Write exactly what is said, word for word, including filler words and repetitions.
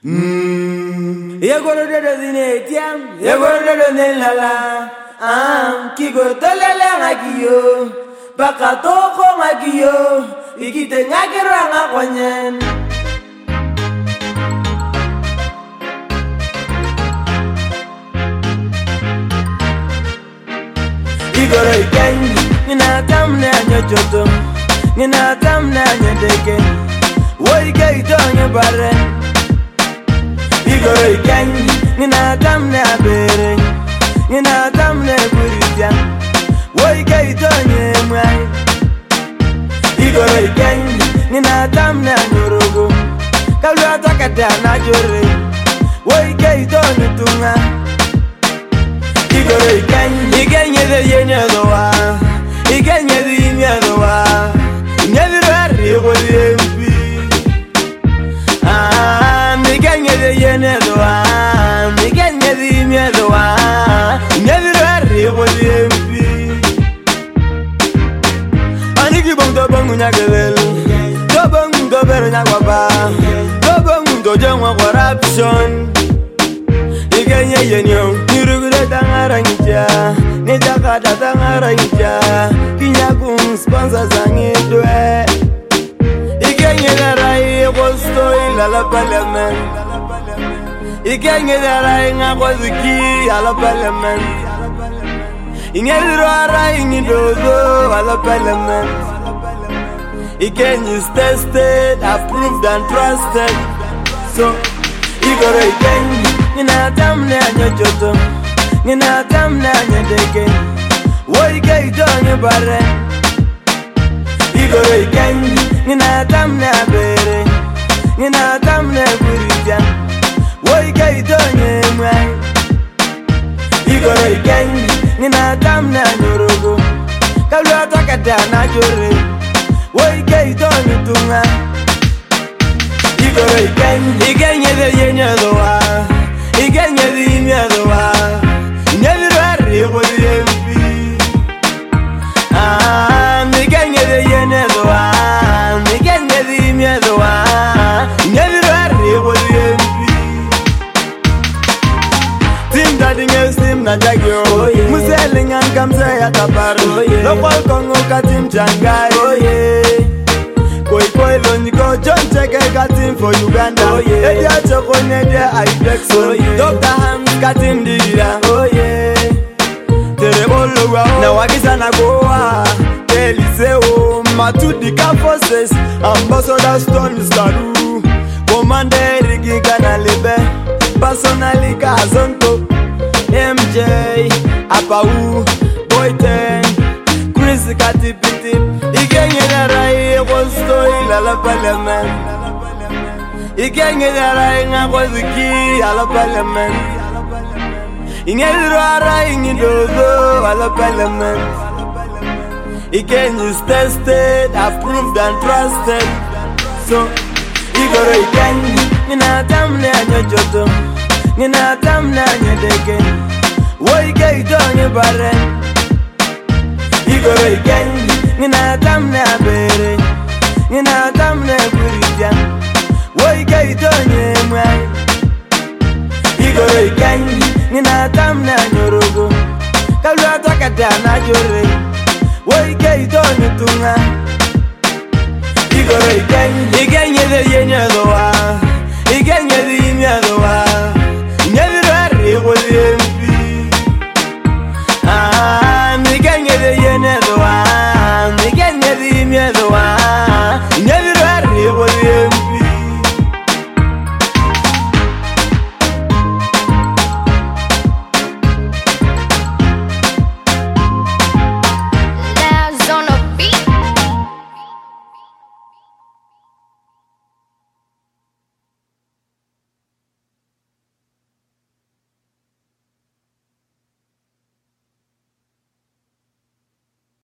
Mm. Yegoro de dine tiam, yegoro de nelala. Am kigo tolele ngakiyo, baka toko ngakiyo, ikite ngakira ngakwanyen. Igoro ikenyi, ngina tamne anyojoto, ngina tamne anyedeke, woike itonye bare. Igoro ikenyi, ngina tamne abere, ngina tamne kuritia, woike itonye mwai. Igoro ikenyi, ngina tamne anyorogo, kalwa takata na jore, woike itonye tunga. Igoro ikenyi, ikenyi de yenye doa, ikenyi de yenye doa, ikenyi de rari kodi empi. Ah, ikenyi de yenye doa, ikenyi de yenye doa, ikenyi de rari kodi empi. Aniki bong do bong nyagelu, do bong do beru nyagwaba, do bong do jengwa corruption. Ikenyi yenyo, nirugure tangarangija, nijakata tangarangija, kinyakum sponsor zangidwe. Ikenyi darai kosto ila la parliament, ikenyi darai ngakoziki ala parliament, ingediro arai ngidozo ala parliament. Ikenyi is tested, approved and trusted. So Igoro ikenyi, ngina tamne anyojoto, ngina tamne anyedeke, woike itonye bare. Igoro ikenyi, ngina tamne abere, ngina tamne kuritia, woike itonye mwai. Igoro ikenyi, ngina tamne anyorogo, kalwa takata na jore, woike itonye tunga. Igoro ikenyi, ikenyi de yenye doa, ikenyi de yenye doa, ikenyi de rari kodi empi. Ah, ikenyi de yenye doa, ikenyi de yenye doa, ikenyi de rari kodi empi. Tim daddy nge sim na jagyo, muselingan kamse ya tabaru, lokal kongo katim jangai. Koi koi loniko John Cheke got him for Uganda. Oh yeah. Edia Choko Nedia I flex. Oh yeah. Doctor Ham got him dida. Oh yeah. Terebolo wa. Na wakisa na goa. Eliseo Matudika forces. Ambassador Stone Skaru. Commander Rigi Kanalebe. Personally Kazonto. M J Apau Boyten. Chris Katipiti. Ikenyi darai kosto ila la parliament, ikenyi darai ngakoziki ala parliament, ingediro arai ngidozo ala parliament. Ikenyi is tested, approved and trusted. So Igoro ikenyi, ngina tamne anyojoto, ngina tamne anyedeke, woike itonye bare. Igoro ikenyi, ngina tamne abere, ngina tamne kuritia, woike itonye mwai. Igoro ikenyi, ngina tamne anyorogo, kalwa takata na jore, woike itonye tunga. Igoro ikenyi, ikenyi de yenye doa, ikenyi de yenye doa,